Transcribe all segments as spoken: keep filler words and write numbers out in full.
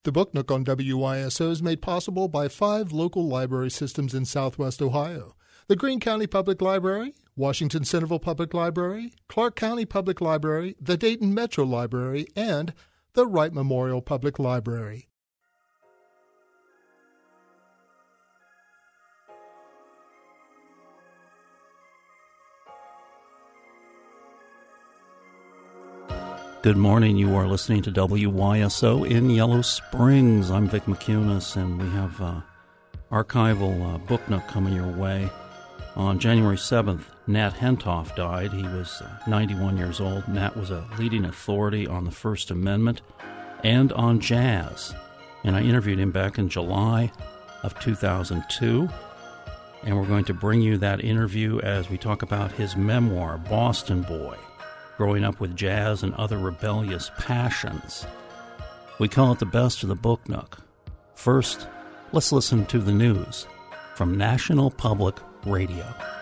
The Book Nook on W Y S O is made possible by five local library systems in Southwest Ohio. The Greene County Public Library, Washington Centerville Public Library, Clark County Public Library, the Dayton Metro Library, and the Wright Memorial Public Library. Good morning. You are listening to W Y S O in Yellow Springs. I'm Vic McCunis, and we have uh, archival uh, Book Nook coming your way. On January seventh, Nat Hentoff died. He was uh, ninety-one years old. Nat was a leading authority on the First Amendment and on jazz. And I interviewed him back in July of two thousand two. And we're going to bring you that interview as we talk about his memoir, Boston Boy, Growing Up with Jazz and Other Rebellious Passions. We call it the best of the Book Nook. First, let's listen to the news from National Public Radio.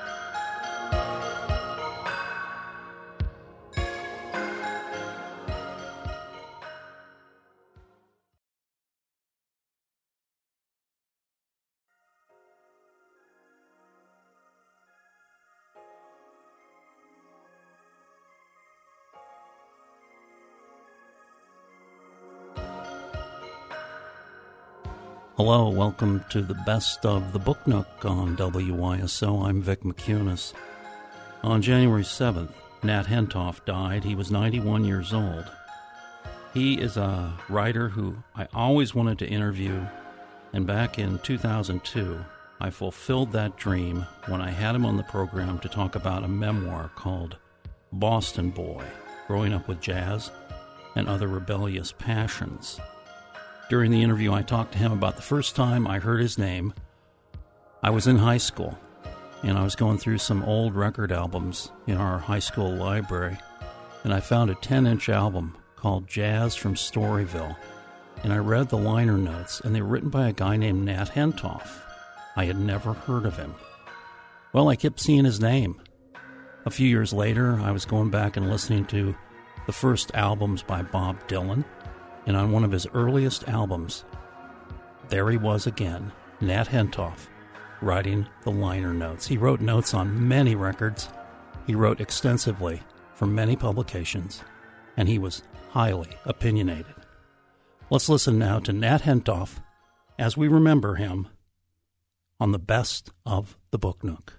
Hello, welcome to the best of the Book Nook on W Y S O. I'm Vic McCunis. On January seventh, Nat Hentoff died. He was ninety-one years old. He is a writer who I always wanted to interview, and back in two thousand two, I fulfilled that dream when I had him on the program to talk about a memoir called Boston Boy, Growing Up with Jazz and Other Rebellious Passions. During the interview, I talked to him about the first time I heard his name. I was in high school, and I was going through some old record albums in our high school library, and I found a ten-inch album called Jazz from Storyville, and I read the liner notes, and they were written by a guy named Nat Hentoff. I had never heard of him. Well, I kept seeing his name. A few years later, I was going back and listening to the first albums by Bob Dylan, and on one of his earliest albums, there he was again, Nat Hentoff, writing the liner notes. He wrote notes on many records. He wrote extensively for many publications, and he was highly opinionated. Let's listen now to Nat Hentoff as we remember him on the best of the Book Nook.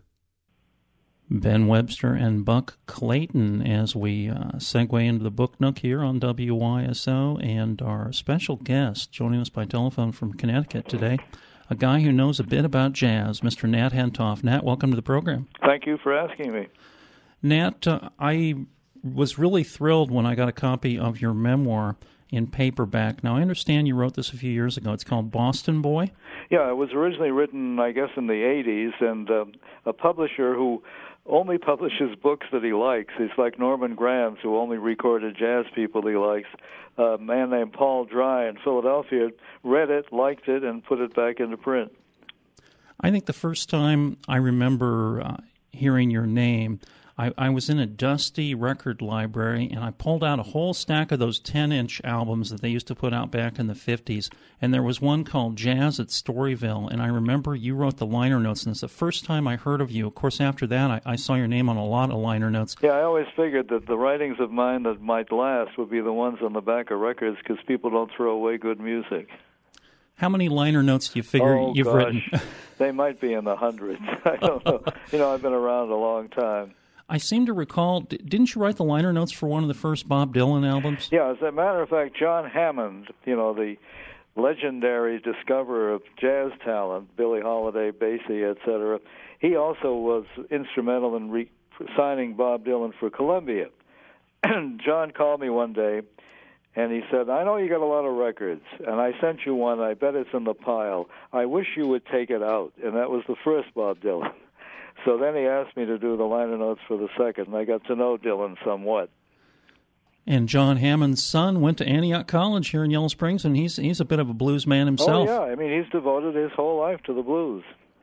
Ben Webster and Buck Clayton as we uh, segue into the Book Nook here on W Y S O, and our special guest joining us by telephone from Connecticut today, a guy who knows a bit about jazz, Mister Nat Hentoff. Nat, welcome to the program. Thank you for asking me. Nat, uh, I was really thrilled when I got a copy of your memoir in paperback. Now, I understand you wrote this a few years ago. It's called Boston Boy? Yeah, it was originally written, I guess, in the eighties, and uh, a publisher who only publishes books that he likes. He's like Norman Granz, who only recorded jazz people he likes. A man named Paul Dry in Philadelphia read it, liked it, and put it back into print. I think the first time I remember uh, hearing your name, I, I was in a dusty record library, and I pulled out a whole stack of those ten-inch albums that they used to put out back in the fifties, and there was one called Jazz at Storyville, and I remember you wrote the liner notes, and it's the first time I heard of you. Of course, after that, I, I saw your name on a lot of liner notes. Yeah, I always figured that the writings of mine that might last would be the ones on the back of records, because people don't throw away good music. How many liner notes do you figure oh, you've gosh. written? They might be in the hundreds. I don't know. You know, I've been around a long time. I seem to recall, didn't you write the liner notes for one of the first Bob Dylan albums? Yeah, as a matter of fact, John Hammond, you know, the legendary discoverer of jazz talent, Billie Holiday, Basie, et cetera, he also was instrumental in re- signing Bob Dylan for Columbia. And John called me one day, and he said, I know you got a lot of records, and I sent you one. I bet it's in the pile. I wish you would take it out. And that was the first Bob Dylan. So then he asked me to do the liner notes for the second, and I got to know Dylan somewhat. And John Hammond's son went to Antioch College here in Yellow Springs, and he's he's a bit of a blues man himself. Oh, yeah. I mean, he's devoted his whole life to the blues.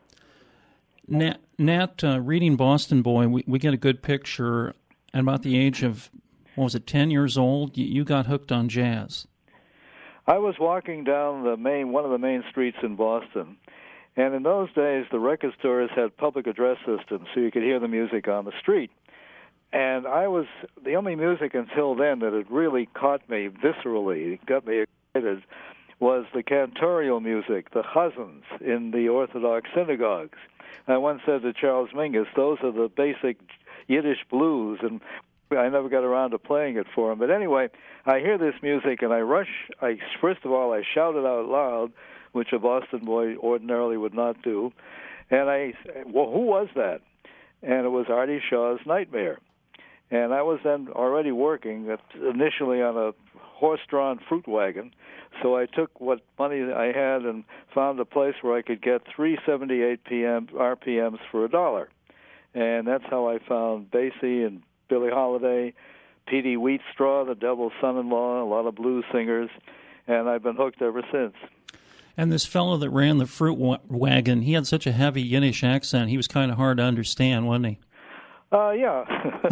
Nat, Nat uh, reading Boston Boy, we, we get a good picture. At about the age of, what was it, ten years old, you, you got hooked on jazz. I was walking down the main one of the main streets in Boston, and in those days the record stores had public address systems, so you could hear the music on the street. And I was the only music until then that had really caught me viscerally, got me excited, was the cantorial music, the chazans in the Orthodox synagogues. I once said to Charles Mingus, those are the basic Yiddish blues, and I never got around to playing it for him. But anyway, I hear this music, and I rush. I First of all, I shout it out loud, which a Boston boy ordinarily would not do. And I, well, who was that? And it was Artie Shaw's Nightmare. And I was then already working at, initially on a horse-drawn fruit wagon, so I took what money I had and found a place where I could get three seventy-eight P M R P Ms for a dollar. And that's how I found Basie and Billie Holiday, P D Wheatstraw, the Devil's Son-in-Law, a lot of blues singers, and I've been hooked ever since. And this fellow that ran the fruit wa- wagon, he had such a heavy Yiddish accent, he was kind of hard to understand, wasn't he? Uh, yeah.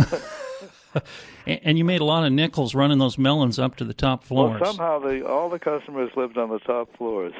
And you made a lot of nickels running those melons up to the top floors. Well, somehow the, all the customers lived on the top floors.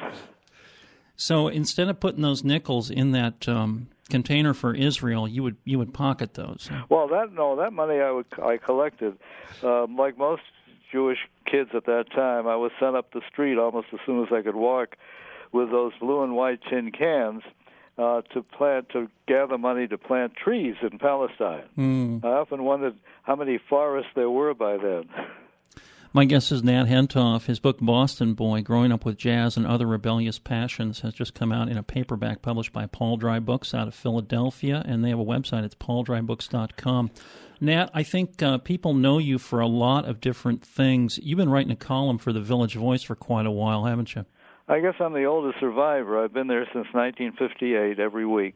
So instead of putting those nickels in that um, container for Israel, you would you would pocket those. Well, that no, that money I would I collected. Um, like most Jewish kids at that time, I was sent up the street almost as soon as I could walk with those blue and white tin cans. Uh, to plant, to gather money to plant trees in Palestine. Mm. I often wondered how many forests there were by then. My guest is Nat Hentoff. His book, Boston Boy, Growing Up with Jazz and Other Rebellious Passions, has just come out in a paperback published by Paul Dry Books out of Philadelphia, and they have a website. It's paul dry books dot com. Nat, I think uh, people know you for a lot of different things. You've been writing a column for the Village Voice for quite a while, haven't you? I guess I'm the oldest survivor. I've been there since nineteen fifty-eight, every week.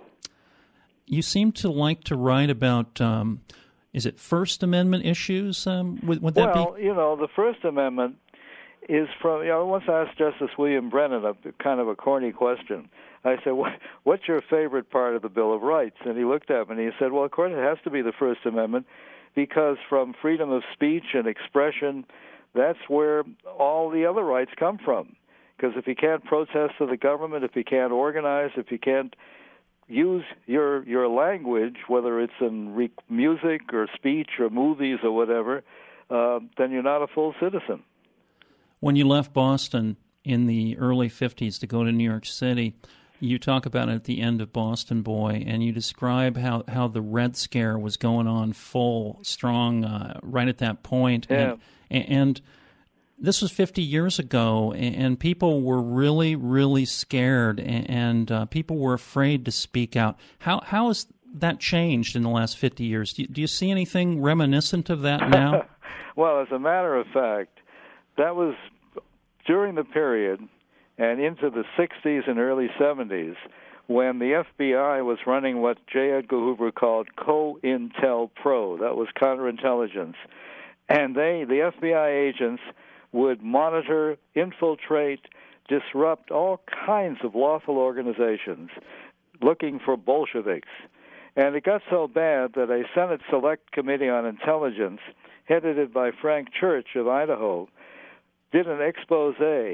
You seem to like to write about, um, is it First Amendment issues? Um, would, would that well, be? you know, the First Amendment is from, you know, I once asked Justice William Brennan a kind of a corny question. I said, what, what's your favorite part of the Bill of Rights? And he looked at me and he said, well, of course it has to be the First Amendment, because from freedom of speech and expression, that's where all the other rights come from. Because if you can't protest to the government, if you can't organize, if you can't use your your language, whether it's in re- music or speech or movies or whatever, uh, then you're not a full citizen. When you left Boston in the early fifties to go to New York City, you talk about it at the end of Boston Boy, and you describe how, how the Red Scare was going on full, strong, uh, right at that point. Yeah. And, and this was fifty years ago, and people were really, really scared, and uh, people were afraid to speak out. How how has that changed in the last fifty years? Do you, do you see anything reminiscent of that now? Well, as a matter of fact, that was during the period and into the sixties and early seventies when the F B I was running what J. Edgar Hoover called COINTELPRO. That was counterintelligence. And they, the F B I agents, would monitor, infiltrate, disrupt all kinds of lawful organizations looking for Bolsheviks. And it got so bad that a Senate Select Committee on Intelligence, headed by Frank Church of Idaho, did an expose,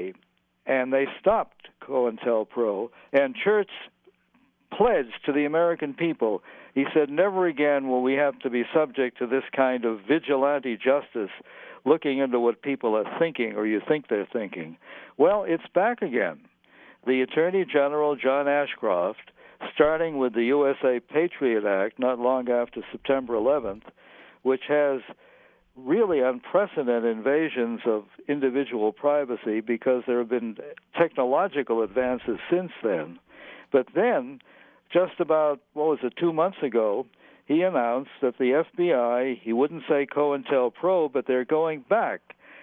and they stopped COINTELPRO, and Church pledged to the American people, he said, never again will we have to be subject to this kind of vigilante justice looking into what people are thinking or you think they're thinking. Well, it's back again. The Attorney General, John Ashcroft, starting with the U S A Patriot Act not long after September eleventh, which has really unprecedented invasions of individual privacy because there have been technological advances since then. But then, just about, what was it, two months ago, he announced that the F B I, he wouldn't say COINTELPRO, but they're going back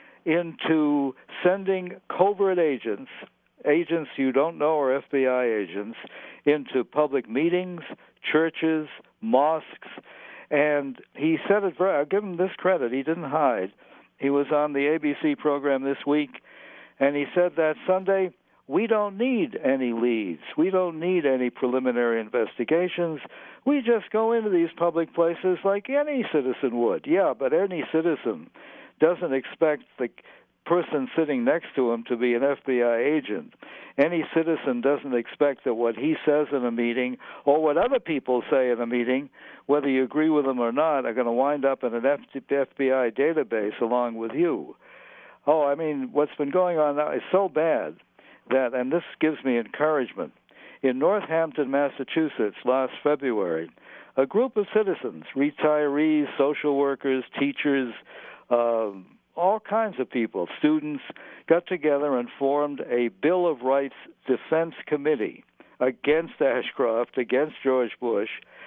into sending covert agents, agents you don't know are F B I agents, into public meetings, churches, mosques. And he said it very, I'll give him this credit, he didn't hide. He was on the A B C program this week, and he said that Sunday, we don't need any leads. We don't need any preliminary investigations. We just go into these public places like any citizen would. Yeah, but any citizen doesn't expect the person sitting next to him to be an F B I agent. Any citizen doesn't expect that what he says in a meeting or what other people say in a meeting, whether you agree with them or not, are going to wind up in an F B I database along with you. Oh, I mean, what's been going on now is so bad that, and this gives me encouragement, in Northampton, Massachusetts, last February, a group of citizens, retirees, social workers, teachers, uh, all kinds of people, students, got together and formed a Bill of Rights Defense Committee against Ashcroft, against George Bush,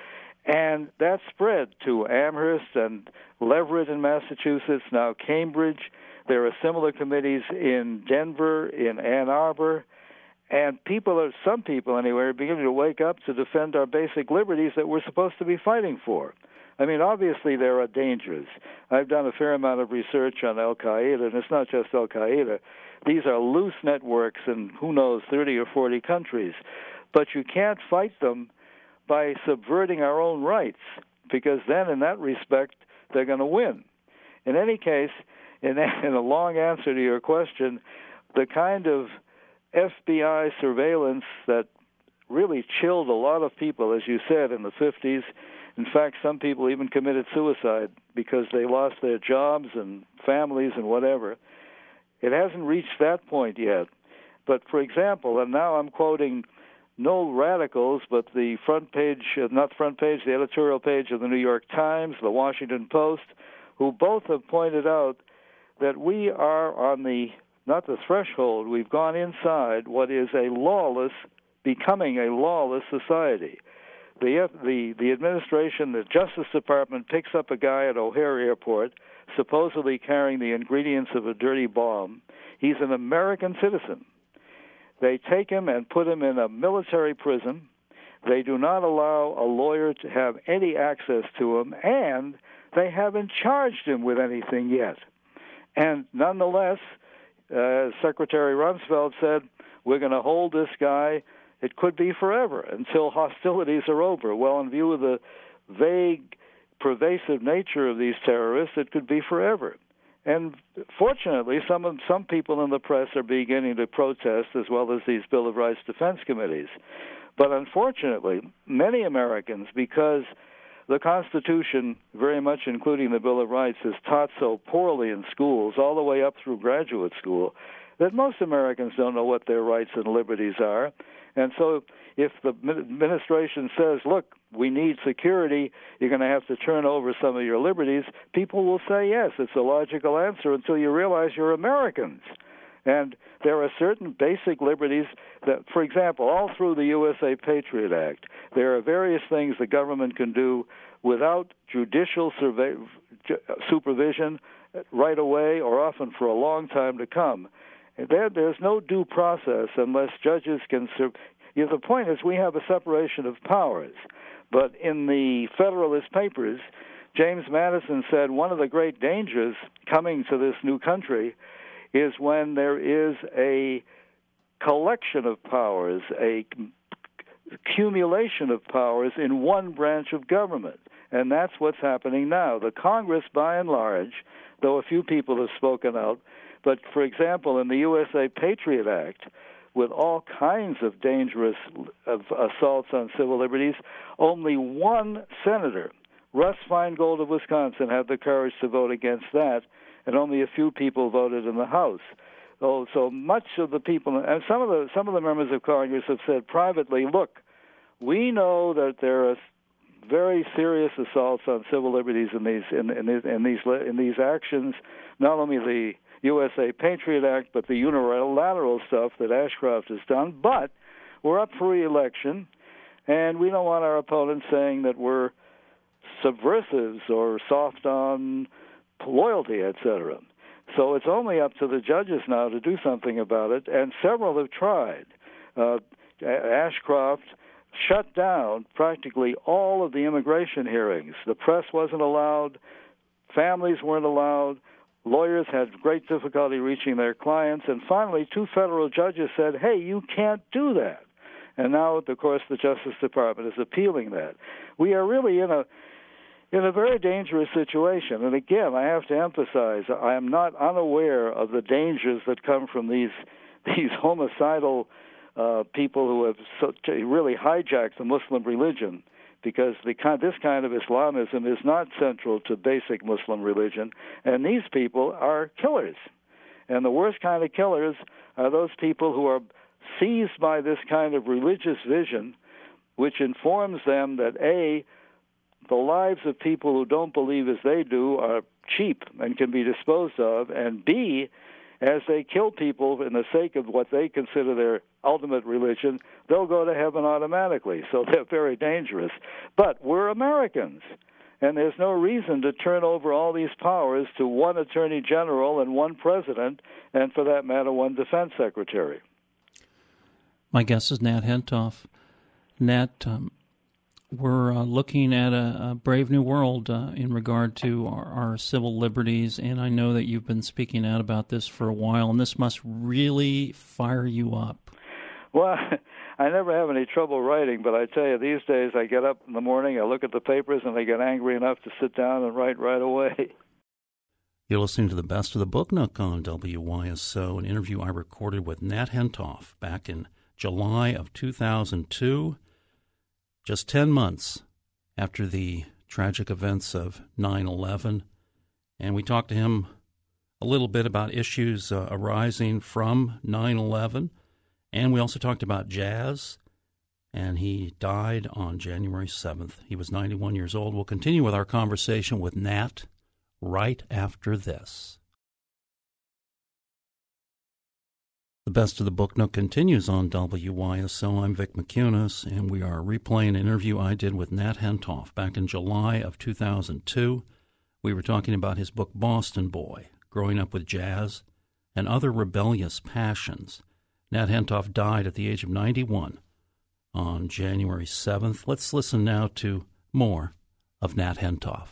and that spread to Amherst and Leverett in Massachusetts, now Cambridge. There are similar committees in Denver, in Ann Arbor, and people are, some people anyway, are beginning to wake up to defend our basic liberties that we're supposed to be fighting for. I mean, obviously there are dangers. I've done a fair amount of research on Al-Qaeda, and it's not just Al-Qaeda. These are loose networks in, who knows, thirty or forty countries. But you can't fight them by subverting our own rights, because then in that respect, they're going to win. In any case, in, in a long answer to your question, the kind of F B I surveillance that really chilled a lot of people, as you said, in the fifties. In fact, some people even committed suicide because they lost their jobs and families and whatever. It hasn't reached that point yet. But, for example, and now I'm quoting no radicals, but the front page, not the front page, the editorial page of the New York Times, the Washington Post, who both have pointed out that we are on the, not the threshold, we've gone inside what is a lawless, becoming a lawless society. The, the the administration, the Justice Department, picks up a guy at O'Hare Airport, supposedly carrying the ingredients of a dirty bomb. He's an American citizen. They take him and put him in a military prison. They do not allow a lawyer to have any access to him, and they haven't charged him with anything yet. And nonetheless, uh, Secretary Rumsfeld said, we're going to hold this guy. It could be forever until hostilities are over. Well, in view of the vague, pervasive nature of these terrorists, it could be forever. And fortunately, some of, some people in the press are beginning to protest, as well as these Bill of Rights defense committees. But unfortunately, many Americans, because the Constitution, very much including the Bill of Rights, is taught so poorly in schools, all the way up through graduate school, that most Americans don't know what their rights and liberties are. And so if the administration says, look, we need security, you're going to have to turn over some of your liberties, people will say yes. It's a logical answer until you realize you're Americans. And there are certain basic liberties that, for example, all through the U S A Patriot Act, there are various things the government can do without judicial survey, supervision right away or often for a long time to come. There, there's no due process unless judges can serve. You know, the point is we have a separation of powers. But in the Federalist Papers, James Madison said one of the great dangers coming to this new country is when there is a collection of powers, a accumulation of powers in one branch of government. And that's what's happening now. The Congress, by and large, though a few people have spoken out, but, for example, in the U S A Patriot Act, with all kinds of dangerous of assaults on civil liberties, only one senator, Russ Feingold of Wisconsin, had the courage to vote against that, and only a few people voted in the House. Oh, so much of the people, and some of the some of the members of Congress have said privately, look, we know that there are very serious assaults on civil liberties in these in, in, in these in these actions, not only the U S A Patriot Act, but the unilateral stuff that Ashcroft has done. But we're up for re-election, and we don't want our opponents saying that we're subversives or soft on loyalty, et cetera. So it's only up to the judges now to do something about it, and several have tried. Uh, Ashcroft shut down practically all of the immigration hearings. The press wasn't allowed, families weren't allowed, lawyers had great difficulty reaching their clients, and finally two federal judges said, hey, you can't do that. And now, of course, the Justice Department is appealing that. We are really in a in a very dangerous situation. And again, I have to emphasize, I am not unaware of the dangers that come from these these homicidal uh, people who have so, really hijacked the Muslim religion, because the kind, this kind of Islamism is not central to basic Muslim religion, and these people are killers. And the worst kind of killers are those people who are seized by this kind of religious vision, which informs them that, A, the lives of people who don't believe as they do are cheap and can be disposed of, and B, as they kill people in the sake of what they consider their ultimate religion, they'll go to heaven automatically. So they're very dangerous. But we're Americans, and there's no reason to turn over all these powers to one attorney general and one president, and for that matter, one defense secretary. My guest is Nat Hentoff. Nat, um, we're uh, looking at a, a brave new world uh, in regard to our, our civil liberties, and I know that you've been speaking out about this for a while, and this must really fire you up. Well, I never have any trouble writing, but I tell you, these days I get up in the morning, I look at the papers, and I get angry enough to sit down and write right away. You're listening to the Best of the Book Nook on W Y S O, an interview I recorded with Nat Hentoff back in July of two thousand two, just ten months after the tragic events of nine eleven. And we talked to him a little bit about issues uh, arising from nine eleven. And we also talked about jazz. And he died on January seventh. He was ninety-one years old. We'll continue with our conversation with Nat right after this. The Best of the Book Nook continues on W Y S O. I'm Vic McCunis, and we are replaying an interview I did with Nat Hentoff back in July of two thousand two. We were talking about his book Boston Boy, Growing Up with Jazz and Other Rebellious Passions. Nat Hentoff died at the age of ninety-one on January seventh. Let's listen now to more of Nat Hentoff.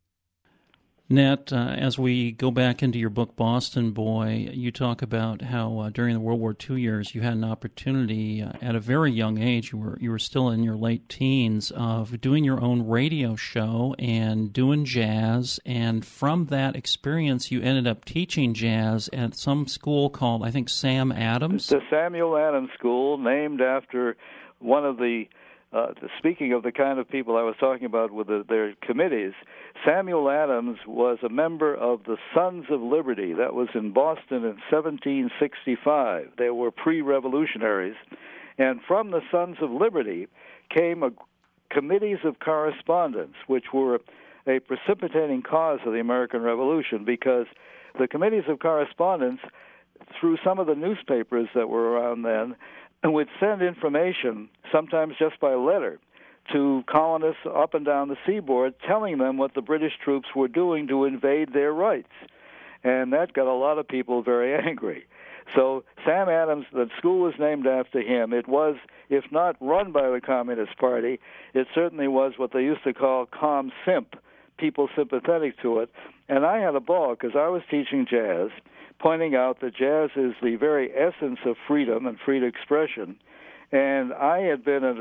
Nat, uh, as we go back into your book, Boston Boy, you talk about how uh, during the World War Two years you had an opportunity uh, at a very young age, you were you were still in your late teens, of doing your own radio show and doing jazz, and from that experience you ended up teaching jazz at some school called, I think, Sam Adams? The Samuel Adams School, named after one of the Uh, speaking of the kind of people I was talking about with the, their committees, Samuel Adams was a member of the Sons of Liberty. That was in Boston in seventeen sixty-five. They were pre-revolutionaries. And from the Sons of Liberty came a, committees of correspondence, which were a precipitating cause of the American Revolution, because the committees of correspondence, through some of the newspapers that were around then, and would send information, sometimes just by letter, to colonists up and down the seaboard, telling them what the British troops were doing to invade their rights. And that got a lot of people very angry. So Sam Adams, the school was named after him. It was, if not run by the Communist Party, it certainly was what they used to call com simp, people sympathetic to it. And I had a ball because I was teaching jazz, pointing out that jazz is the very essence of freedom and free expression. And I had been a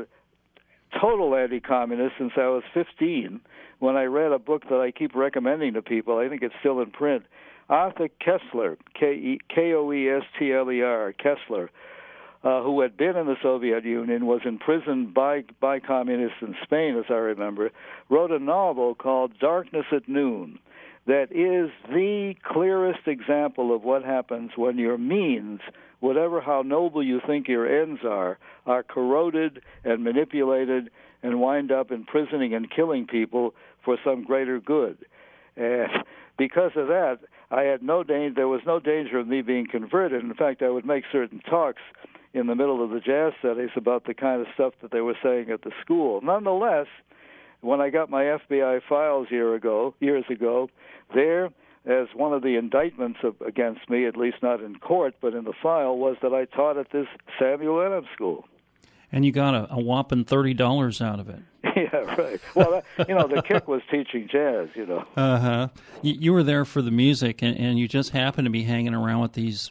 total anti-communist since I was fifteen, when I read a book that I keep recommending to people. I think it's still in print. Arthur Koestler, K O E S T L E R, Koestler, uh, who had been in the Soviet Union, was imprisoned by, by communists in Spain, as I remember, wrote a novel called Darkness at Noon, that is the clearest example of what happens when your means, whatever how noble you think your ends are, are corroded and manipulated and wind up imprisoning and killing people for some greater good. And because of that, I had no danger, there was no danger of me being converted. In fact, I would make certain talks in the middle of the jazz studies about the kind of stuff that they were saying at the school. Nonetheless, when I got my F B I files year ago, years ago, there, as one of the indictments of, against me, at least not in court, but in the file, was that I taught at this Samuel Adams School. And you got a, a whopping thirty dollars out of it. Yeah, right. Well, that, you know, the kick was teaching jazz, you know. Uh-huh. You, you were there for the music, and, and you just happened to be hanging around with these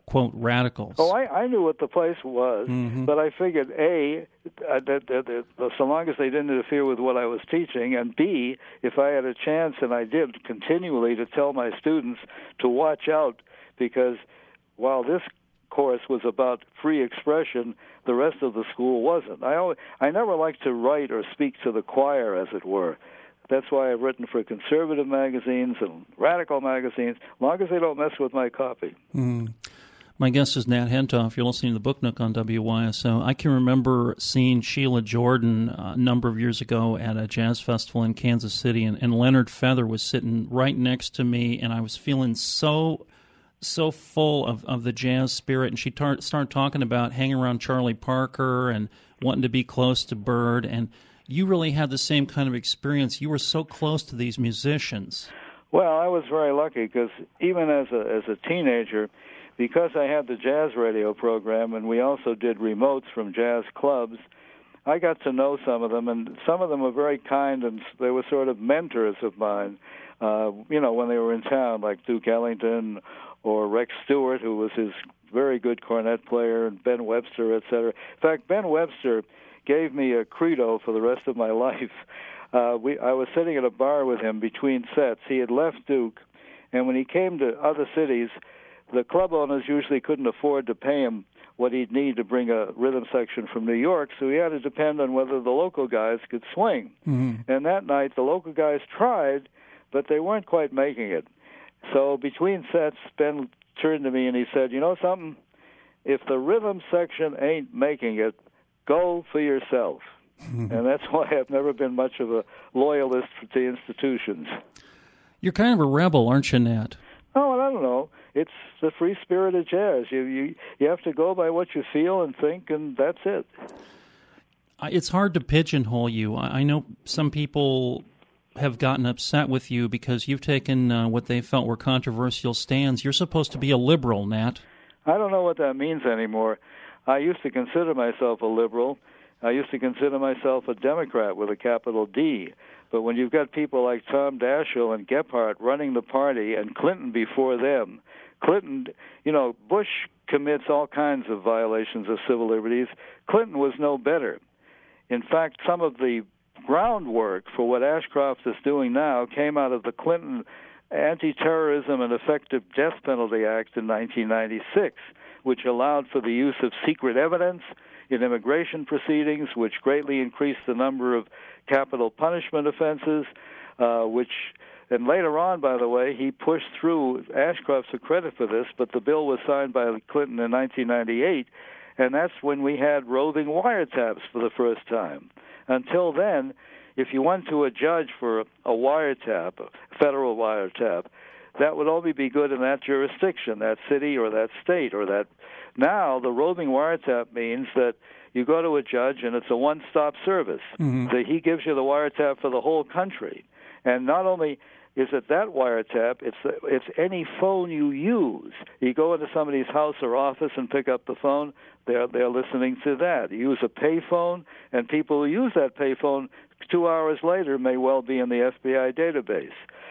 quote, radicals. Oh, I, I knew what the place was, mm-hmm. but I figured, A, uh, that, that, that, so long as they didn't interfere with what I was teaching, and B, if I had a chance, and I did continually, to tell my students to watch out, because while this course was about free expression, the rest of the school wasn't. I always, I never liked to write or speak to the choir, as it were. That's why I've written for conservative magazines and radical magazines, as long as they don't mess with my copy. Mm. My guest is Nat Hentoff. You're listening to the Book Nook on W Y S O. I can remember seeing Sheila Jordan a number of years ago at a jazz festival in Kansas City, and, and Leonard Feather was sitting right next to me, and I was feeling so so full of, of the jazz spirit, and she tar- started talking about hanging around Charlie Parker and wanting to be close to Bird, and you really had the same kind of experience. You were so close to these musicians. Well, I was very lucky because even as a as a teenager, because I had the jazz radio program and we also did remotes from jazz clubs, I got to know some of them, and some of them were very kind, and they were sort of mentors of mine, uh, you know, when they were in town, like Duke Ellington or Rex Stewart, who was his very good cornet player, and Ben Webster, et cetera. In fact, Ben Webster gave me a credo for the rest of my life. Uh, we, I was sitting at a bar with him between sets. He had left Duke, and when he came to other cities, the club owners usually couldn't afford to pay him what he'd need to bring a rhythm section from New York, so he had to depend on whether the local guys could swing. Mm-hmm. And that night, the local guys tried, but they weren't quite making it. So between sets, Ben turned to me and he said, you know something? If the rhythm section ain't making it, go for yourself. And that's why I've never been much of a loyalist to institutions. You're kind of a rebel, aren't you, Nat? Oh, I don't know. It's the free spirit of jazz. You you you have to go by what you feel and think, and that's it. It's hard to pigeonhole you. I know some people have gotten upset with you because you've taken uh, what they felt were controversial stands. You're supposed to be a liberal, Nat. I don't know what that means anymore. I used to consider myself a liberal. I used to consider myself a Democrat with a capital D. But when you've got people like Tom Daschle and Gephardt running the party and Clinton before them, Clinton, you know, Bush commits all kinds of violations of civil liberties. Clinton was no better. In fact, some of the groundwork for what Ashcroft is doing now came out of the Clinton Anti-Terrorism and Effective Death Penalty Act in nineteen ninety-six, which allowed for the use of secret evidence in immigration proceedings, which greatly increased the number of capital punishment offenses, uh, which, and later on, by the way, he pushed through, Ashcroft's a credit for this, but the bill was signed by Clinton in nineteen ninety-eight, and that's when we had roving wiretaps for the first time. Until then, if you went to a judge for a wiretap, a federal wiretap, that would only be good in that jurisdiction, that city or that state or that. Now, the roving wiretap means that you go to a judge and it's a one-stop service. Mm-hmm. So he gives you the wiretap for the whole country. And not only is it that wiretap, it's it's any phone you use. You go into somebody's house or office and pick up the phone, they're, they're listening to that. You use a pay phone, and people who use that pay phone two hours later may well be in the F B I database.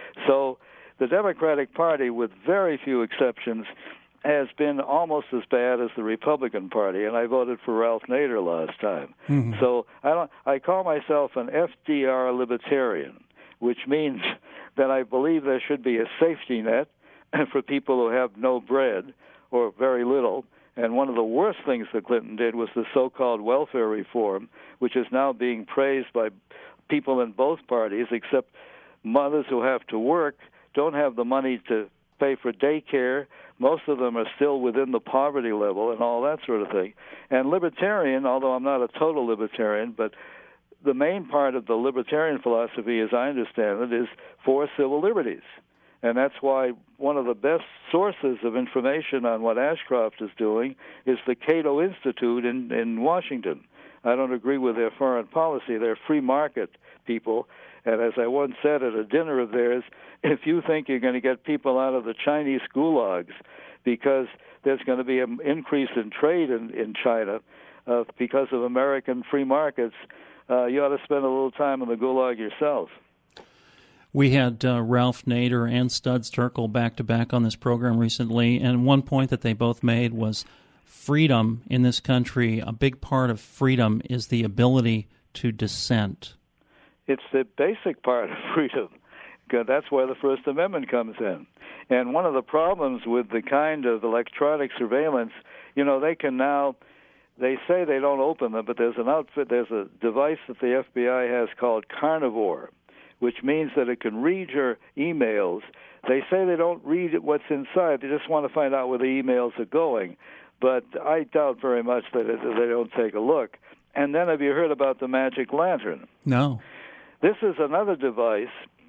So the Democratic Party, with very few exceptions, has been almost as bad as the Republican Party, and I voted for Ralph Nader last time. Mm-hmm. So I don't. I call myself an F D R libertarian, which means that I believe there should be a safety net for people who have no bread or very little. And one of the worst things that Clinton did was the so-called welfare reform, which is now being praised by people in both parties, except mothers who have to work don't have the money to pay for daycare. Most of them are still within the poverty level and all that sort of thing. And libertarian, although I'm not a total libertarian, but the main part of the libertarian philosophy, as I understand it, is for civil liberties. And that's why one of the best sources of information on what Ashcroft is doing is the Cato Institute in, in Washington. I don't agree with their foreign policy. They're free market people. And as I once said at a dinner of theirs, if you think you're going to get people out of the Chinese gulags because there's going to be an increase in trade in, in China uh, because of American free markets, uh, you ought to spend a little time in the gulag yourself. We had uh, Ralph Nader and Studs Terkel back-to-back on this program recently, and one point that they both made was freedom in this country. A big part of freedom is the ability to dissent. It's the basic part of freedom. That's where the First Amendment comes in. And one of the problems with the kind of electronic surveillance, you know, they can now, they say they don't open them, but there's an outfit, there's a device that the F B I has called Carnivore, which means that it can read your emails. They say they don't read what's inside. They just want to find out where the emails are going. But I doubt very much that it, they don't take a look. And then have you heard about the Magic Lantern? No. This is another device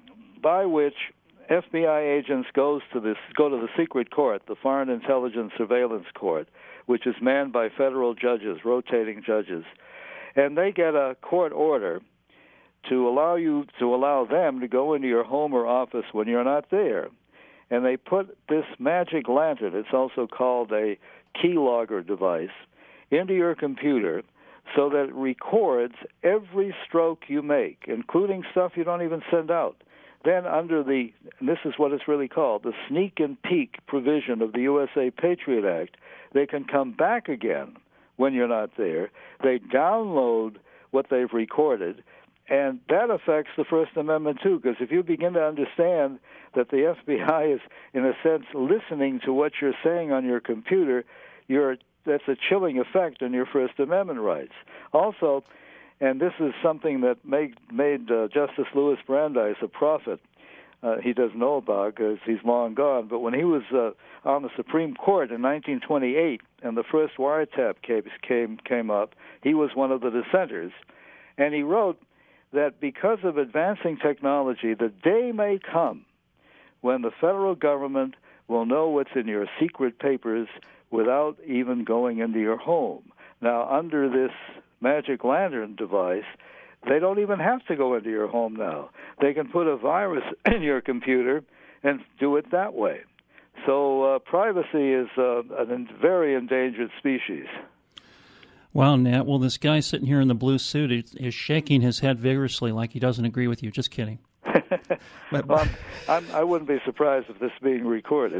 by which F B I agents goes to this go to the secret court, the Foreign Intelligence Surveillance Court, which is manned by federal judges, rotating judges, and they get a court order to allow you to allow them to go into your home or office when you're not there, and they put this magic lantern, it's also called a keylogger device, into your computer so that it records every stroke you make, including stuff you don't even send out. Then under the, and this is what it's really called, the sneak and peek provision of the U S A Patriot Act, they can come back again when you're not there. They download what they've recorded, and that affects the First Amendment too, because if you begin to understand that the F B I is, in a sense, listening to what you're saying on your computer, you're, that's a chilling effect on your First Amendment rights. Also, and this is something that made, made uh, Justice Louis Brandeis a prophet. Uh, he doesn't know about because he's long gone. But when he was uh, on the Supreme Court in nineteen twenty-eight and the first wiretap case came, came up, he was one of the dissenters. And he wrote that because of advancing technology, the day may come when the federal government will know what's in your secret papers without even going into your home. Now, under this Magic Lantern device, they don't even have to go into your home now. They can put a virus in your computer and do it that way. So uh, privacy is uh, a very endangered species. Wow, Nat. Well, this guy sitting here in the blue suit is, is shaking his head vigorously like he doesn't agree with you. Just kidding. But, well, I'm, I'm, I wouldn't be surprised if this is being recorded.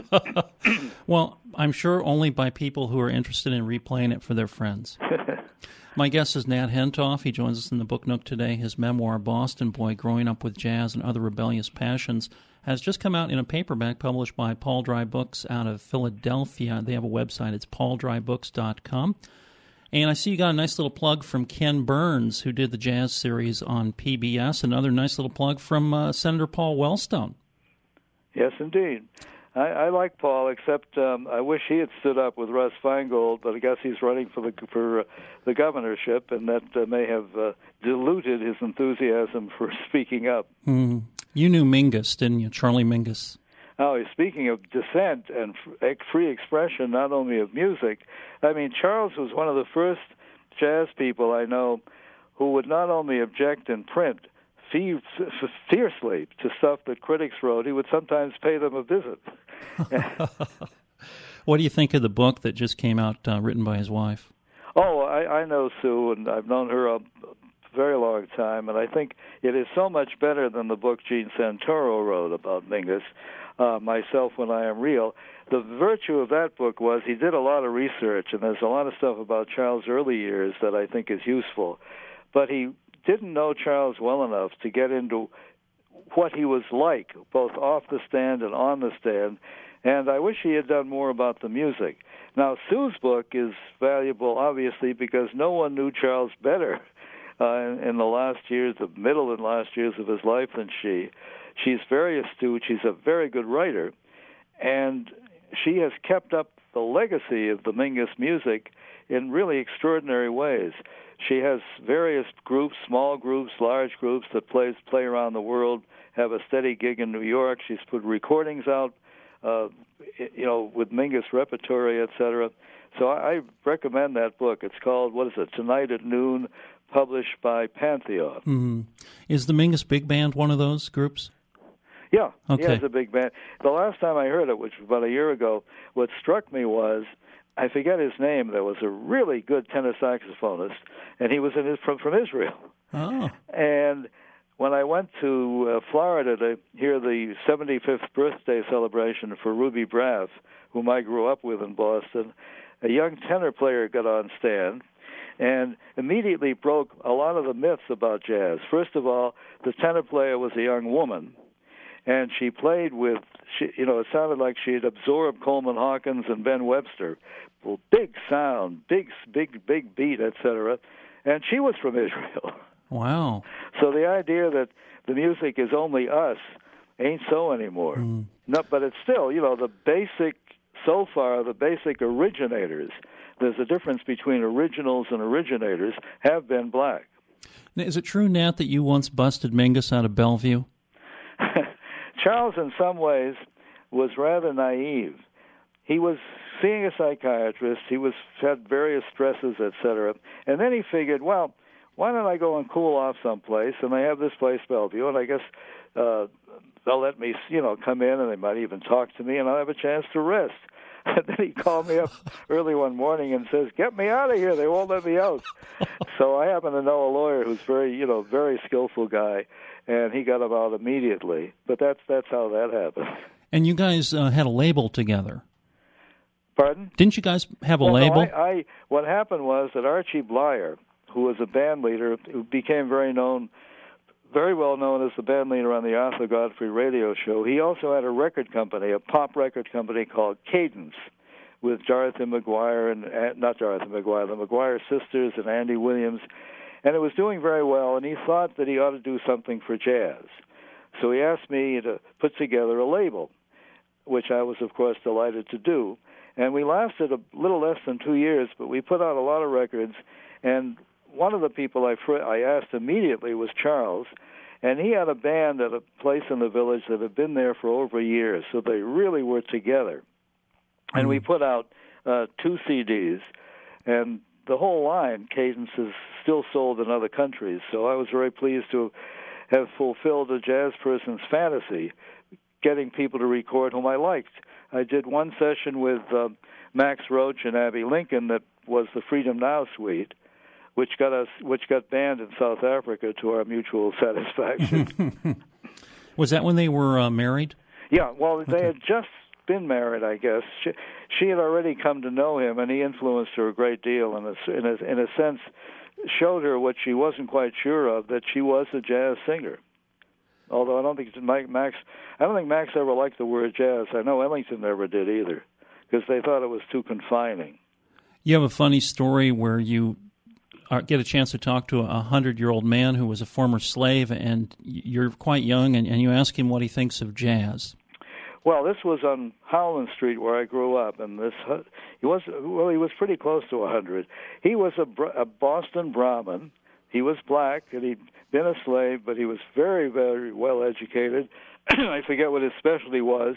Well, I'm sure only by people who are interested in replaying it for their friends. My guest is Nat Hentoff. He joins us in the Book Nook today. His memoir, Boston Boy, Growing Up with Jazz and Other Rebellious Passions, has just come out in a paperback published by Paul Dry Books out of Philadelphia. They have a website. It's paul dry books dot com. And I see you got a nice little plug from Ken Burns, who did the jazz series on P B S. Another nice little plug from uh, Senator Paul Wellstone. Yes, indeed. I, I like Paul, except um, I wish he had stood up with Russ Feingold, but I guess he's running for the for uh, the governorship, and that uh, may have uh, diluted his enthusiasm for speaking up. Mm. You knew Mingus, didn't you? Charlie Mingus. Oh, speaking of dissent and free expression, not only of music, I mean, Charles was one of the first jazz people I know who would not only object in print fiercely to stuff that critics wrote, he would sometimes pay them a visit. What do you think of the book that just came out, uh, written by his wife? Oh, I, I know Sue, and I've known her a very long time, and I think it is so much better than the book Gene Santoro wrote about Mingus, uh, Myself When I Am Real. The virtue of that book was he did a lot of research, and there's a lot of stuff about Charles' early years that I think is useful. But he didn't know Charles well enough to get into what he was like, both off the stand and on the stand, and I wish he had done more about the music. Now, Sue's book is valuable, obviously, because no one knew Charles better uh, in, in the last years, the middle and last years of his life than she. She's very astute. She's a very good writer, and she has kept up the legacy of the Mingus music in really extraordinary ways. She has various groups, small groups, large groups that plays play around the world, have a steady gig in New York. She's put recordings out, uh, you know, with Mingus repertory, et cetera. So I, I recommend that book. It's called, what is it, Tonight at Noon, published by Pantheon. Mm-hmm. Is the Mingus Big Band one of those groups? Yeah, okay. He has a big band. The last time I heard it, which was about a year ago, what struck me was, I forget his name, there was a really good tenor saxophonist, and he was in his, from, from Israel. Oh. And when I went to uh, Florida to hear the seventy-fifth birthday celebration for Ruby Braff, whom I grew up with in Boston, a young tenor player got on stand and immediately broke a lot of the myths about jazz. First of all, the tenor player was a young woman, and she played with, she, you know, it sounded like she had absorbed Coleman Hawkins and Ben Webster. Well, big sound, big, big, big beat, et cetera. And she was from Israel. Wow. So the idea that the music is only us ain't so anymore. Mm. No, but it's still, you know, the basic, so far, the basic originators, there's a difference between originals and originators, have been black. Now, is it true, Nat, that you once busted Mingus out of Bellevue? Charles, in some ways, was rather naive. He was seeing a psychiatrist. He was had various stresses, et cetera. And then he figured, well, why don't I go and cool off someplace? And they have this place, Bellevue, and I guess uh, they'll let me, you know, come in, and they might even talk to me, and I'll have a chance to rest. And then he called me up early one morning and says, "Get me out of here. They won't let me out." So I happen to know a lawyer who's very, you know, very skillful guy, and he got him out immediately. But that's that's how that happened. And you guys uh, had a label together. Pardon? Didn't you guys have a well, label? No, I, I, what happened was that Archie Blyer, who was a band leader, who became very known, very well known as the band leader on the Arthur Godfrey radio show, he also had a record company, a pop record company called Cadence, with Dorothy McGuire and, and not Dorothy McGuire, the McGuire sisters and Andy Williams, and it was doing very well, and he thought that he ought to do something for jazz. So he asked me to put together a label, which I was, of course, delighted to do. And we lasted a little less than two years, but we put out a lot of records. And one of the people I, fr- I asked immediately was Charles, and he had a band at a place in the village that had been there for over a year, so they really were together. And mm-hmm. we put out uh, two C Ds, and the whole line, Cadence, is still sold in other countries. So I was very pleased to have fulfilled a jazz person's fantasy, getting people to record whom I liked. I did one session with uh, Max Roach and Abby Lincoln that was the Freedom Now suite, which got us, which got banned in South Africa to our mutual satisfaction. Was that when they were uh, married? Yeah, well, they okay. had just been married, I guess. She, she had already come to know him, and he influenced her a great deal, and in a, in a sense showed her what she wasn't quite sure of, that she was a jazz singer. Although I don't think Max, I don't think Max ever liked the word jazz. I know Ellington never did either, because they thought it was too confining. You have a funny story where you get a chance to talk to a hundred-year-old man who was a former slave, and you're quite young, and, and you ask him what he thinks of jazz. Well, this was on Howland Street where I grew up, and this he was well, he was pretty close to a hundred. He was a, a Boston Brahmin. He was black, and he'd been a slave, but he was very, very well educated. I forget what his specialty was.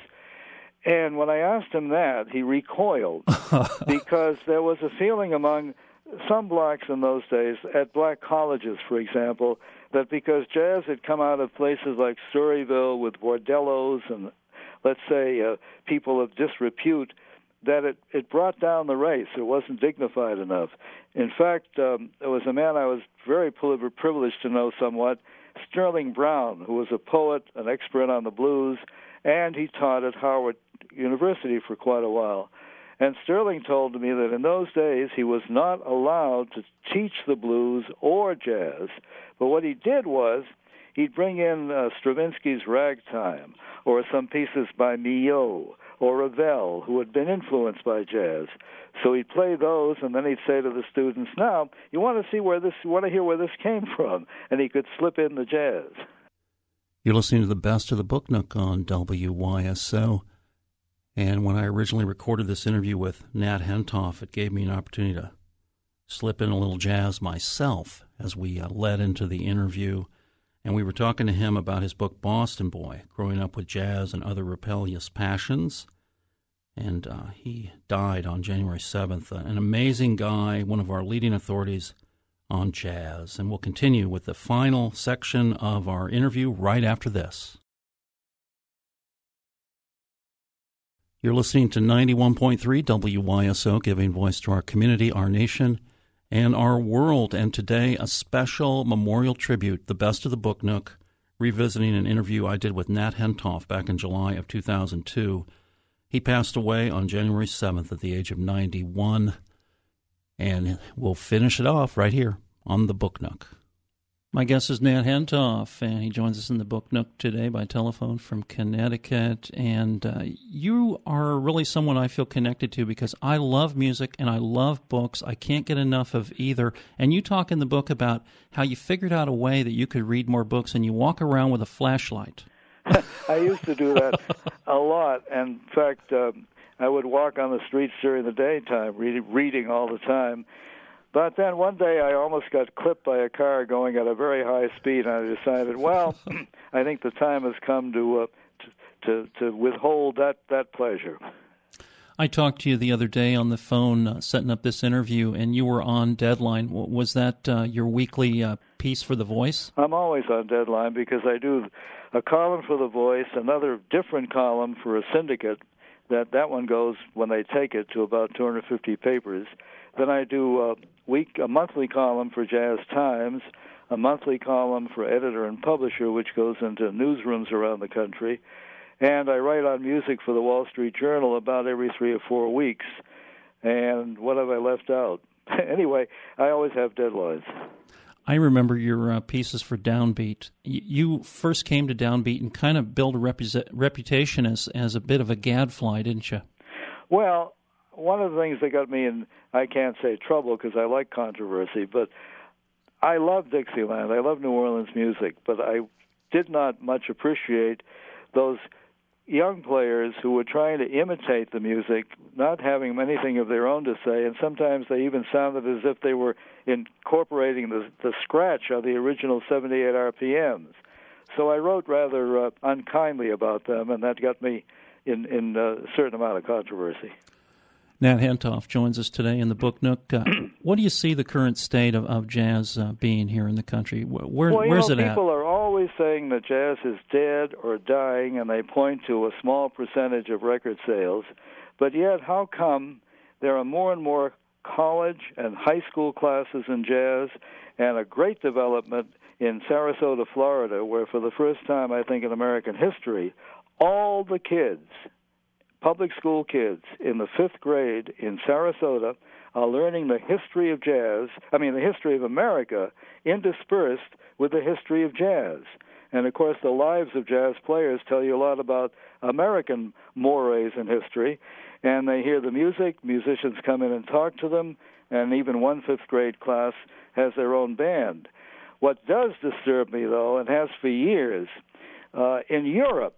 And when I asked him that, he recoiled because there was a feeling among some blacks in those days, at black colleges, for example, that because jazz had come out of places like Storyville with bordellos and, let's say, uh, people of disrepute, that it, it brought down the race. It wasn't dignified enough. In fact, um, there was a man I was very privileged to know somewhat, Sterling Brown, who was a poet, an expert on the blues, and he taught at Howard University for quite a while. And Sterling told me that in those days he was not allowed to teach the blues or jazz, but what he did was he'd bring in uh, Stravinsky's Ragtime, or some pieces by Milhaud, or Ravel, who had been influenced by jazz. So he'd play those, and then he'd say to the students, "Now, you want to see where this, you want to hear where this came from?" And he could slip in the jazz. You're listening to the Best of the Book Nook on W Y S O. And when I originally recorded this interview with Nat Hentoff, it gave me an opportunity to slip in a little jazz myself as we uh, led into the interview. And we were talking to him about his book, Boston Boy, Growing Up with Jazz and Other Rebellious Passions. And uh, he died on January seventh. Uh, an amazing guy, one of our leading authorities on jazz. And we'll continue with the final section of our interview right after this. You're listening to ninety-one point three W Y S O, giving voice to our community, our nation, and our world. And today, a special memorial tribute, the Best of the Book Nook, revisiting an interview I did with Nat Hentoff back in July of two thousand two. He passed away on January seventh at the age of ninety-one, and we'll finish it off right here on the Book Nook. My guest is Nat Hentoff, and he joins us in the Book Nook today by telephone from Connecticut. And uh, you are really someone I feel connected to because I love music and I love books. I can't get enough of either. And you talk in the book about how you figured out a way that you could read more books, and you walk around with a flashlight. I used to do that a lot. And in fact, um, I would walk on the streets during the daytime, read, reading all the time. But then one day I almost got clipped by a car going at a very high speed, and I decided, well, I think the time has come to, uh, to to to withhold that, that pleasure. I talked to you the other day on the phone uh, setting up this interview, and you were on deadline. Was that uh, your weekly uh, piece for The Voice? I'm always on deadline because I do a column for The Voice, another different column for a syndicate. That, that one goes, when they take it, to about two hundred fifty papers. Then I do a week, a monthly column for Jazz Times, a monthly column for Editor and Publisher, which goes into newsrooms around the country, and I write on music for the Wall Street Journal about every three or four weeks. And what have I left out? Anyway, I always have deadlines. I remember your uh, pieces for Downbeat. Y- you first came to Downbeat and kind of built a repu- reputation as, as a bit of a gadfly, didn't you? Well, one of the things that got me in, I can't say trouble because I like controversy, but I love Dixieland. I love New Orleans music, but I did not much appreciate those young players who were trying to imitate the music, not having anything of their own to say, and sometimes they even sounded as if they were incorporating the, the scratch of the original seventy-eight R P Ms. So I wrote rather uh, unkindly about them, and that got me in, in a certain amount of controversy. Nat Hentoff joins us today in the Book Nook. Uh, what do you see the current state of, of jazz uh, being here in the country? Where, well, you where's know, it at? People are always saying that jazz is dead or dying, and they point to a small percentage of record sales. But yet, how come there are more and more college and high school classes in jazz, and a great development in Sarasota, Florida, where for the first time, I think, in American history, all the kids, public school kids in the fifth grade in Sarasota, are learning the history of jazz, I mean the history of America, interspersed with the history of jazz. And, of course, the lives of jazz players tell you a lot about American mores in history. And they hear the music, musicians come in and talk to them, and even one fifth-grade class has their own band. What does disturb me, though, and has for years, uh, in Europe,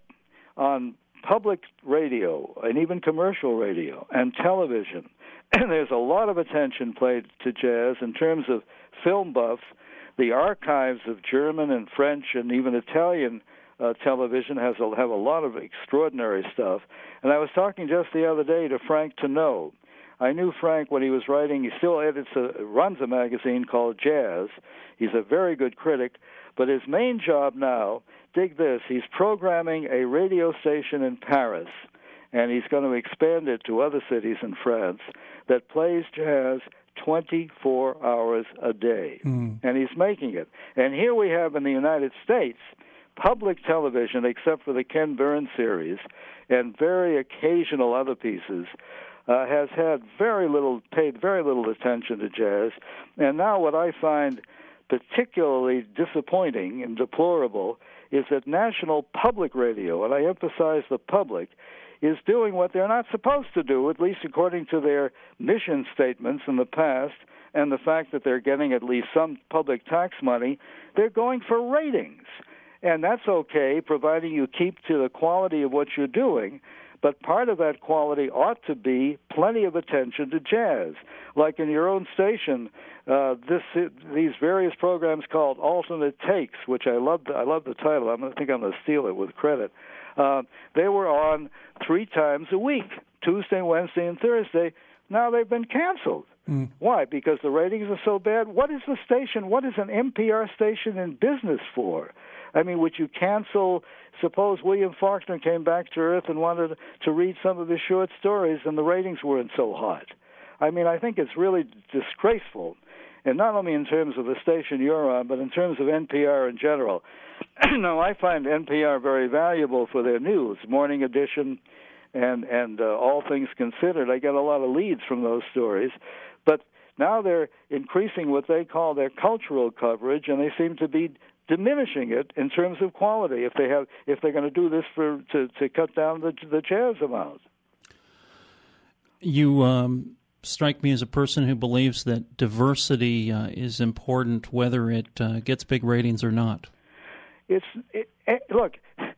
on public radio and even commercial radio and television, and there's a lot of attention paid to jazz in terms of film buffs. The archives of German and French and even Italian uh, television has a, have a lot of extraordinary stuff. And I was talking just the other day to Frank Tennot. I knew Frank when he was writing. He still edits a, runs a magazine called Jazz. He's a very good critic, but his main job now, dig this, he's programming a radio station in Paris, and he's going to expand it to other cities in France, that plays jazz twenty-four hours a day. Mm. And he's making it. And here we have in the United States, public television, except for the Ken Burns series, and very occasional other pieces, uh, has had very little, paid very little attention to jazz. And now what I find particularly disappointing and deplorable is that national public radio, and I emphasize the public, is doing what they're not supposed to do, at least according to their mission statements in the past, and the fact that they're getting at least some public tax money. They're going for ratings. And that's okay, providing you keep to the quality of what you're doing. But part of that quality ought to be plenty of attention to jazz. Like in your own station, uh, this these various programs called Alternate Takes, which I love. The, I love the title. I'm, I think I'm going to steal it with credit. Uh, they were on three times a week, Tuesday, Wednesday, and Thursday. Now they've been canceled. Mm. Why? Because the ratings are so bad? What is the station? What is an N P R station in business for? I mean, would you cancel, suppose William Faulkner came back to Earth and wanted to read some of his short stories and the ratings weren't so hot? I mean, I think it's really disgraceful. and not only in terms of the station you're on, but in terms of N P R in general. Now, I find N P R very valuable for their news, Morning Edition, and and uh, All Things Considered. I get a lot of leads from those stories, but now they're increasing what they call their cultural coverage, and they seem to be diminishing it in terms of quality. If they have, if they're going to do this for to, to cut down the the jazz amount. You um, strike me as a person who believes that diversity uh, is important, whether it uh, gets big ratings or not. It's it, it, look,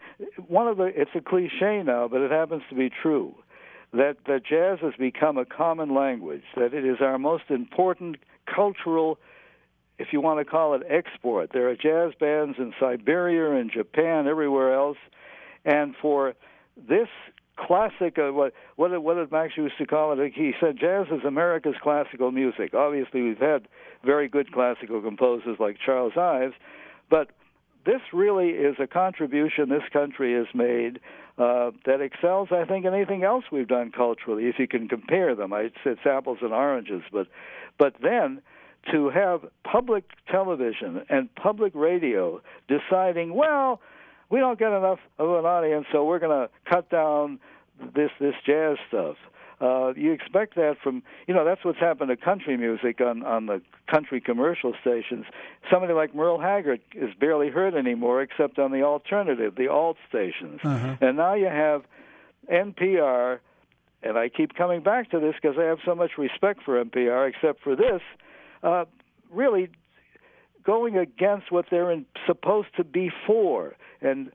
one of the it's a cliche now, but it happens to be true that that jazz has become a common language. That it is our most important cultural, if you want to call it, export. There are jazz bands in Siberia and Japan, everywhere else, and for this classic, uh, what what did, what did Max used to call it? He said jazz is America's classical music. Obviously, we've had very good classical composers like Charles Ives, but this really is a contribution this country has made uh, that excels, I think, anything else we've done culturally, if you can compare them. I, it's apples and oranges, but but then to have public television and public radio deciding, well, we don't get enough of an audience, so we're going to cut down this this jazz stuff. Uh, you expect that from, you know, that's what's happened to country music on, on the country commercial stations. Somebody like Merle Haggard is barely heard anymore except on the alternative, the alt stations. Uh-huh. And now you have N P R, and I keep coming back to this because I have so much respect for N P R, except for this, uh, really going against what they're in, supposed to be for. And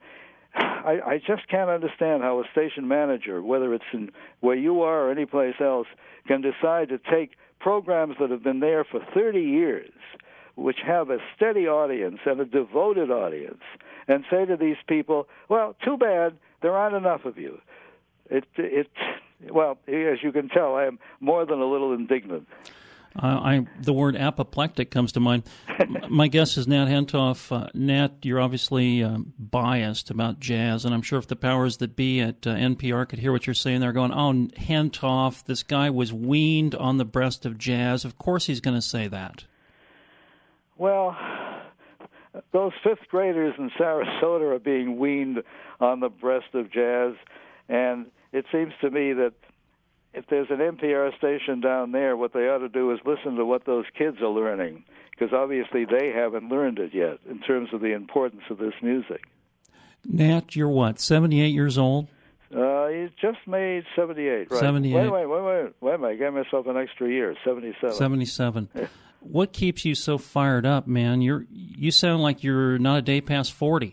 I, I just can't understand how a station manager, whether it's in where you are or any place else, can decide to take programs that have been there for thirty years, which have a steady audience and a devoted audience, and say to these people, well, too bad, there aren't enough of you. It, it, well, as you can tell, I am more than a little indignant. Uh, I the word apoplectic comes to mind. My guess is Nat Hentoff. Uh, Nat, you're obviously um, biased about jazz, and I'm sure if the powers that be at uh, N P R could hear what you're saying, they're going, oh, Hentoff, this guy was weaned on the breast of jazz. Of course he's going to say that. Well, those fifth graders in Sarasota are being weaned on the breast of jazz, and it seems to me that if there's an N P R station down there, what they ought to do is listen to what those kids are learning, because obviously they haven't learned it yet in terms of the importance of this music. Nat, you're what, seventy-eight years old? Uh, he just made seventy-eight, right? seventy-eight. Wait, wait, wait, wait, wait a minute. I gave myself an extra year, seventy-seven. seventy-seven. What keeps you so fired up, man? You're you sound like you're not a day past forty.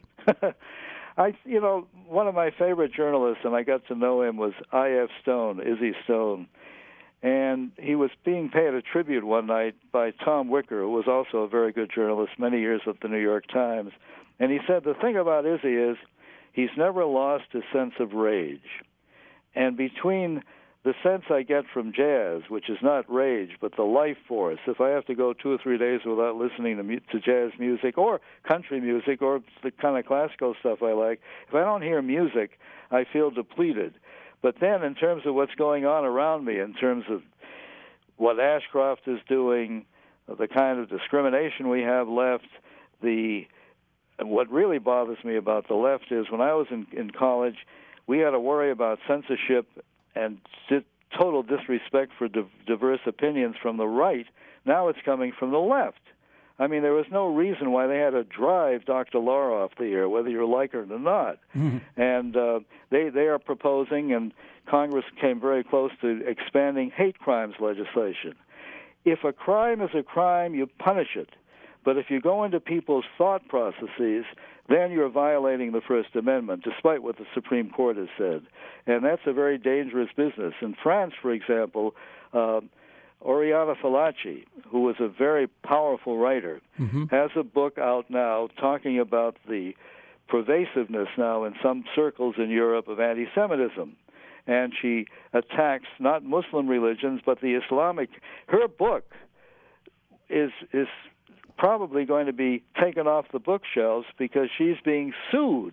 I, you know, one of my favorite journalists, and I got to know him, was I F Stone, Izzy Stone. And he was being paid a tribute one night by Tom Wicker, who was also a very good journalist, many years at the New York Times. And he said, the thing about Izzy is he's never lost his sense of rage. And between the sense I get from jazz, which is not rage, but the life force, if I have to go two or three days without listening to, mu- to jazz music or country music or the kind of classical stuff I like, if I don't hear music, I feel depleted. But then in terms of what's going on around me, in terms of what Ashcroft is doing, the kind of discrimination we have left, the what really bothers me about the left is when I was in, in college, we had to worry about censorship and total disrespect for di- diverse opinions from the right. Now it's coming from the left. I mean, there was no reason why they had to drive Doctor Law off the air, whether you like her or not. Mm-hmm. And uh, they they are proposing, and Congress came very close to expanding hate crimes legislation. If a crime is a crime, you punish it. But if you go into people's thought processes, then you're violating the First Amendment, despite what the Supreme Court has said. And that's a very dangerous business. In France, for example, uh, Oriana Fallaci, who was a very powerful writer, mm-hmm. has a book out now talking about the pervasiveness now in some circles in Europe of anti-Semitism. And she attacks not Muslim religions, but the Islamic. Her book is is... probably going to be taken off the bookshelves because she's being sued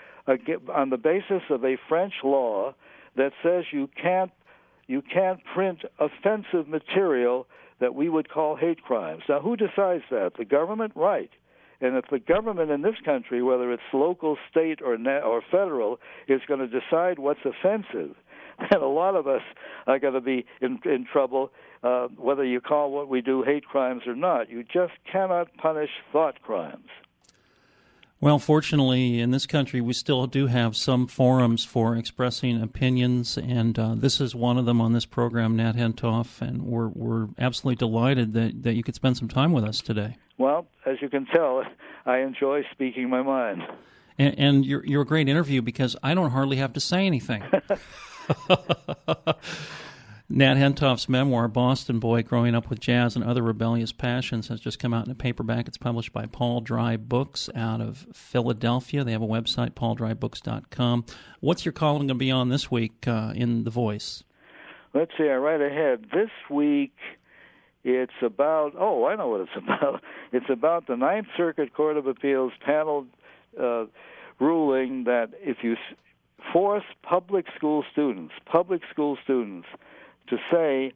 on the basis of a French law that says you can't you can't print offensive material that we would call hate crimes. Now, who decides that? The government? Right. And if the government in this country, whether it's local, state, or na- or federal, is going to decide what's offensive, then a lot of us are going to be in, in trouble, uh, whether you call what we do hate crimes or not. You just cannot punish thought crimes. Well, fortunately, in this country, we still do have some forums for expressing opinions, and uh, this is one of them on this program, Nat Hentoff, and we're we're absolutely delighted that, that you could spend some time with us today. Well, as you can tell, I enjoy speaking my mind. And, and you're, you're a great interview because I don't hardly have to say anything. Nat Hentoff's memoir, Boston Boy, Growing Up with Jazz and Other Rebellious Passions, has just come out in a paperback. It's published by Paul Dry Books out of Philadelphia. They have a website, paul dry books dot com. What's your column going to be on this week uh, in The Voice? Let's see, I write ahead. This week, it's about, oh, I know what it's about. It's about the Ninth Circuit Court of Appeals panel uh, ruling that if you force public school students, public school students, to say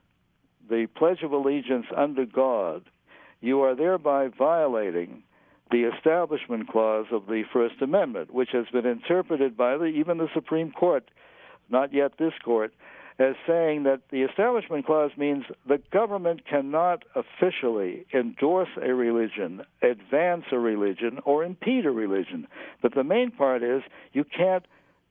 the Pledge of Allegiance under God, you are thereby violating the Establishment Clause of the First Amendment, which has been interpreted by the, even the Supreme Court, not yet this court, as saying that the Establishment Clause means the government cannot officially endorse a religion, advance a religion, or impede a religion. But the main part is you can't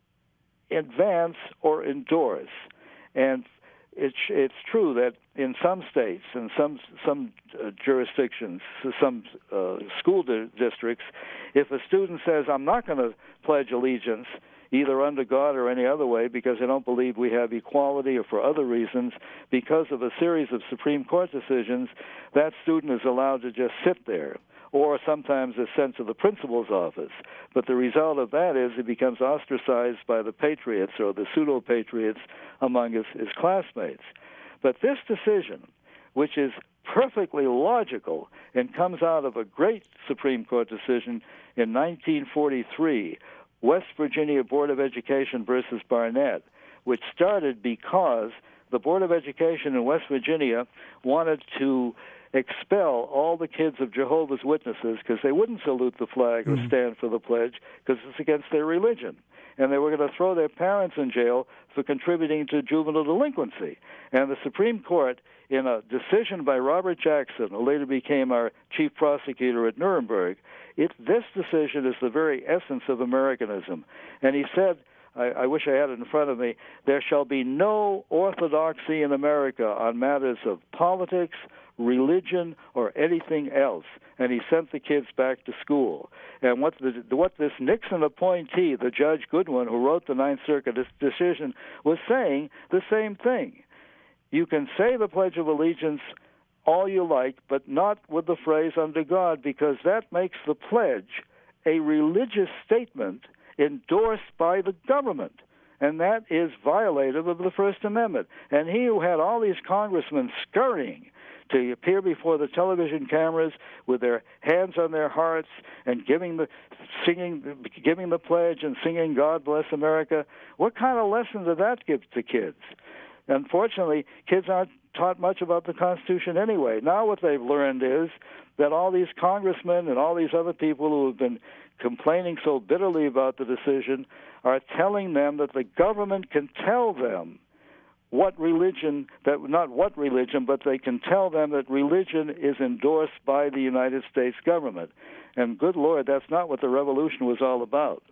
advance or endorse. And It's it's true that in some states and some some uh, jurisdictions, some uh, school di- districts, if a student says, I'm not going to pledge allegiance either under God or any other way because I don't believe we have equality or for other reasons, because of a series of Supreme Court decisions, that student is allowed to just sit there, or sometimes is sent to the principal's office. But the result of that is he becomes ostracized by the patriots or the pseudo-patriots among his, his classmates. But this decision, which is perfectly logical and comes out of a great Supreme Court decision in nineteen forty-three, West Virginia Board of Education versus Barnett, which started because the Board of Education in West Virginia wanted to expel all the kids of Jehovah's Witnesses because they wouldn't salute the flag or stand for the pledge because it's against their religion. And they were going to throw their parents in jail for contributing to juvenile delinquency. And the Supreme Court, in a decision by Robert Jackson, who later became our chief prosecutor at Nuremberg, it, this decision is the very essence of Americanism. And he said, I, I wish I had it in front of me, there shall be no orthodoxy in America on matters of politics, religion, or anything else. And he sent the kids back to school. And what the, what this Nixon appointee, the Judge Goodwin, who wrote the Ninth Circuit decision, was saying the same thing. You can say the Pledge of Allegiance all you like, but not with the phrase under God, because that makes the pledge a religious statement endorsed by the government. And that is violative of the First Amendment. And he who had all these congressmen scurrying to appear before the television cameras with their hands on their hearts and giving the singing, giving the pledge and singing "God Bless America." What kind of lesson did that give to kids? Unfortunately, kids aren't taught much about the Constitution anyway. Now what they've learned is that all these congressmen and all these other people who have been complaining so bitterly about the decision are telling them that the government can tell them what religion, that not what religion, but they can tell them that religion is endorsed by the United States government. And good Lord, that's not what the revolution was all about.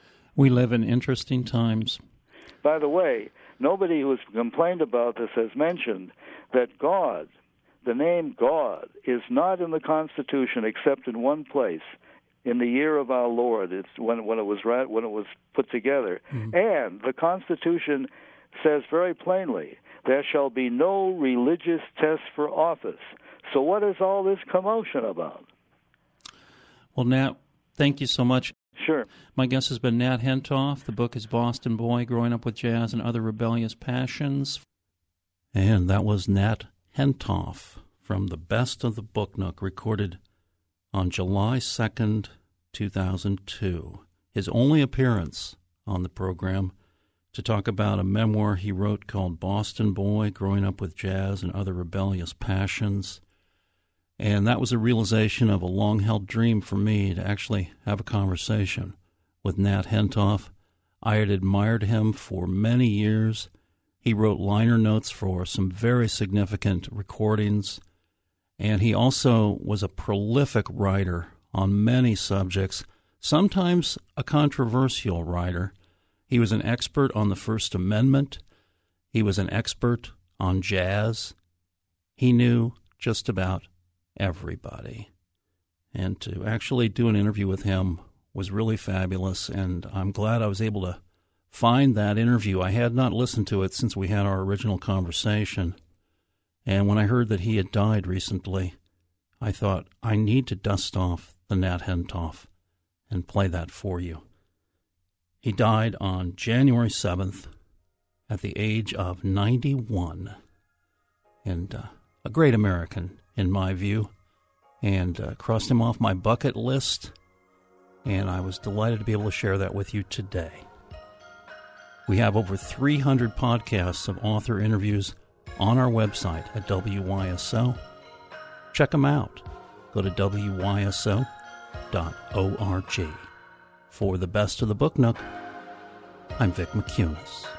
We live in interesting times. By the way, nobody who has complained about this has mentioned that God, the name God, is not in the Constitution except in one place, in the year of our Lord. It's when when it was when it was put together, mm-hmm. And the Constitution says very plainly, there shall be no religious test for office. So what is all this commotion about? Well, Nat, thank you so much. Sure. My guest has been Nat Hentoff. The book is Boston Boy, Growing Up with Jazz and Other Rebellious Passions. And that was Nat Hentoff from The Best of the Book Nook, recorded on July second, two thousand two. His only appearance on the program to talk about a memoir he wrote called Boston Boy, Growing Up with Jazz and Other Rebellious Passions. And that was a realization of a long-held dream for me to actually have a conversation with Nat Hentoff. I had admired him for many years. He wrote liner notes for some very significant recordings, and he also was a prolific writer on many subjects, sometimes a controversial writer. He was an expert on the First Amendment. He was an expert on jazz. He knew just about everybody. And to actually do an interview with him was really fabulous, and I'm glad I was able to find that interview. I had not listened to it since we had our original conversation, and when I heard that he had died recently, I thought, I need to dust off the Nat Hentoff and play that for you. He died on January seventh at the age of ninety-one, and uh, a great American, in my view, and uh, crossed him off my bucket list, and I was delighted to be able to share that with you today. We have over three hundred podcasts of author interviews on our website at W Y S O. Check them out. Go to W Y S O dot org. For the best of the Book Nook, I'm Vic McCunas.